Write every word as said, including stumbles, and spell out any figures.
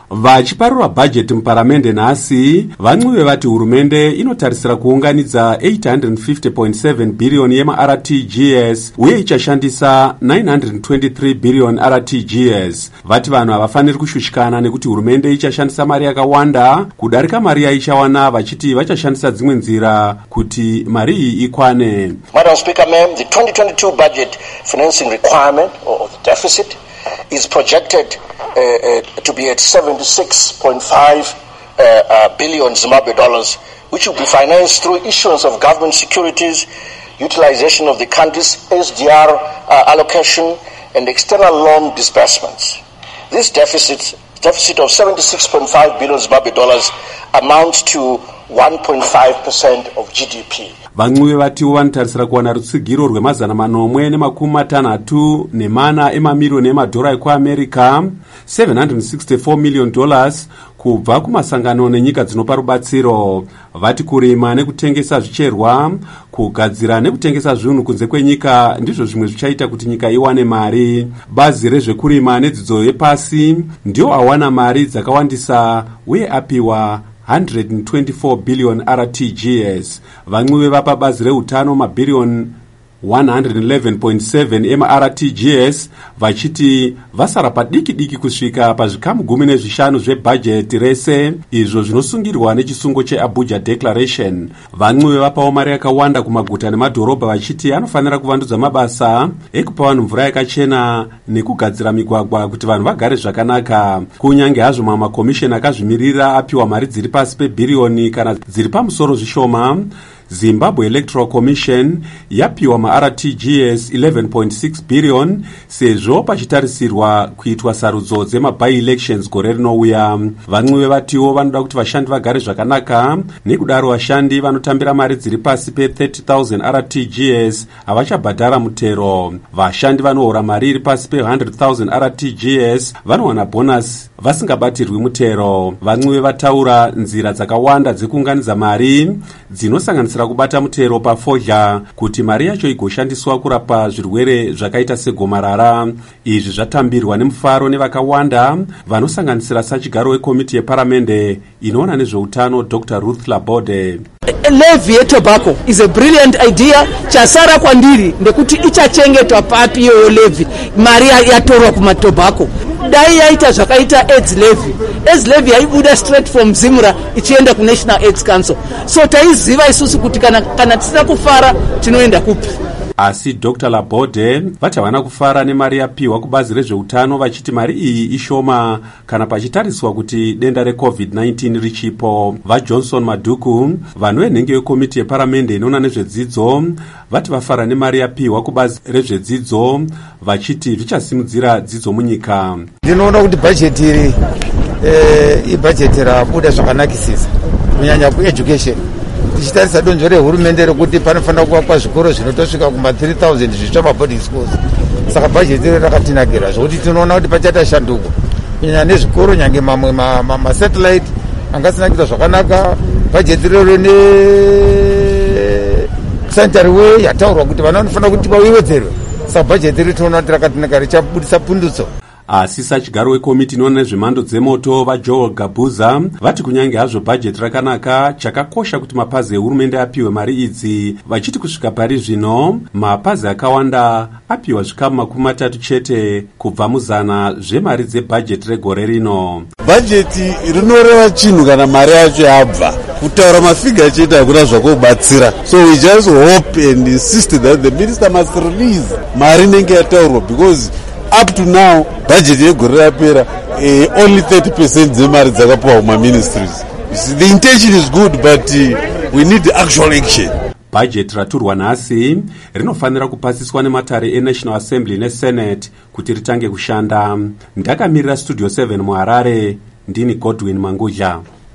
Vachiparura bhajeti muparamende nhasi, van'uve vati hurumende inotarisira kuunganidza eight hundred fifty point seven billion yema-R T G S uye ichashandisa nine hundred twenty-three billion R T G S. Vati vanhu havafaniri kushushikana nekuti hurumende ichashandisa mari yakawanda kudarika mari yaichawana, vachiti vachashandisa dzimwe nzira kuti mari iyi ikwane. Madam Speaker, ma'am, the twenty twenty-two budget financing requirement or the deficit is projected uh, uh, to be at seventy-six point five uh, uh, billion Zimbabwe dollars, which will be financed through issuance of government securities, utilization of the country's S D R uh, allocation, and external loan disbursements. This deficit, deficit of seventy-six point five billion Zimbabwe dollars amounts to one point five percent of G D P. Van'uve vatiwo vanotarisira kuwana rutsigiro rwemazana manomwe nemakumi matanhatu nemana emamirioni emadhora ekuamerica seven hundred sixty-four million dollars kubva kumasangano nenyika dzinopa rubatsiro. Vati kurima nekutengesa zvicherwa, kugadzira nekutengesa zvinhu kunze kwenyika ndizvo zvimwe zvichaita kuti nyika iwane mari. Bazi rezvekurima nedzidzo yepasi ndiwo awana mari dzakawandisa uye apiwa one hundred twenty-four billion R T G S. Van'uve vapa bazi reutano mabhiriyoni one hundred eleven point seven ema-R T G S, vachiti vasara padiki diki kusvika pazvikamu gumi nezvishanu zvebhajeti rese, izvo zvinosungirwa nechisungo cheAbuja Declaration. Van'uve vapawo mari yakawanda kumaguta nemadhorobha, vachiti anofanira kuvandudza mabasa ekupa vanhu mvura yakachena nekugadzira migwagwa kuti vanhu vagare zvakanaka. Kunyange hazvo mamwe makomisheni akazvimirira apiwa mari dziri pasi pebhiriyoni kana dziri pamusoro zvishoma, Zimbabwe Electoral Commission yapiwa ma-R T G S eleven point six billion sezvo pachitarisirwa kuitwa sarudzo dzema-by-elections gore rinouya. Van'uve vatiwo vanoda kuti vashandi vagare zvakanaka, nekudaro vashandi vanotambira mari dziri pasi pe thirty thousand R T G S havachabhadhara mutero. Vashandi vanohora mari iri pasi pe one hundred thousand R T G S vanowana bonus vasingabatirwi mutero. Van'uve vataura nzira dzakawanda dzekuunganidza mari dzinosanganisira kubata mutero pafodya kuti mari yacho igoshandiswa kurapa zvirwere zvakaita segomarara. Izvi zvatambirwa nemufaro nevakawanda vanosanganisira sachigaro wekomiti yeparamende inoona nezveutano Doctor Ruth Labode. Levy yetobacco is a brilliant idea. Chasara kwandiri ndekuti ichachengetwa papi iyo levy mari yatorwa kumatobacco. Dai yaita zvakaita AIDS levy. AIDS levy yaibuda straight from Zimra ichienda ku National AIDS Council. So taiziva isusu kuti kana kana tisina kufara tinoenda kupi. Asi Doctor Labode vati havana kufara nemari yapiwa kubazi rezveutano, vachiti mari iyi ishoma kana pachitariswa kuti denda re-COVID nineteen richipo. VaJohnson Maduku, vanhu venhenge yekomiti yeparamende inoona nezvedzidzo, vati vafara nemari yapiwa kubazi rezvedzidzo, vachiti zvichasimudzira dzidzo munyika. Ndinoona kuti bhajeti iri eh ibhajeti rabuda zvakanakisisa kunyanya kueducation. Tichitarisa donzvo rehurumende rekuti panofanira kuvakwa zvikoro zvinotosvika kuma three thousand zvitsva maboarding schools. Saka bhajeti iri rakatinakira zvokuti tinoona kuti pachaita shanduko kunyanya nezvikoro, nyange mamwe masatellite angasinakirwa zvakanaka. Bhajeti rero ne sanitary way yataurwa kuti vana vanofanira kuti vawedzerwe. Saka bhajeti iri tinoona kuti rakatinakira richabudisa pundutso. Asi sachigaro wekomiti inoona nezvemhando dzemoto vaJoel Gabuza vati kunyange hazvo bhajeti rakanaka, chakakosha kuti mapazi ehurumende apiwe mari idzi, vachiti kusvika pari zvino mapazi akawanda apiwa zvikamu makumi matatu chete kubva muzana zvemari dzebhajeti regore rino. Bhajeti rinoreva chinhu kana mari yacho yabva. Kutaura mafiga chete hakuna zvakubatsira. So we just hope and insist that the minister must release mari inenge yataurwa, because up to now budget yegore yapera uh, only thirty percent dzemari dzakapiwa kuma ministries. The intention is good, but uh, we need actual action. Budget raturwa nhasi rinofanira kupasiswa nematare eNational Assembly neSenate kuti ritange kushanda. Ndakamirira Studio seven muHarare, ndini Godwin Mangudya.